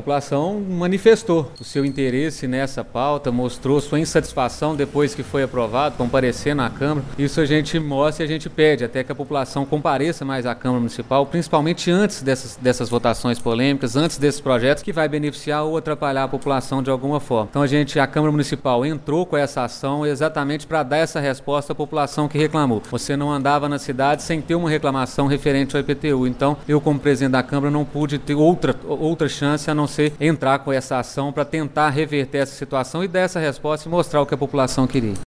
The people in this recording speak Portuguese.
população manifestou o seu interesse nessa pauta, mostrou sua insatisfação depois que foi aprovado, comparecer na Câmara. Isso a gente mostra e a gente pede até que a população compareça mais à Câmara Municipal, principalmente antes dessas votações polêmicas, antes desses projetos que vai beneficiar ou atrapalhar a população de alguma forma. Então a Câmara Municipal entrou com essa ação exatamente para dar essa resposta à população que reclamou. Você não andava na cidade sem ter uma reclamação referente ao IPTU. Então, eu como presidente da Câmara não pude ter outra chance a não ser entrar com essa ação para tentar reverter essa situação e dar essa resposta e mostrar o que a população queria.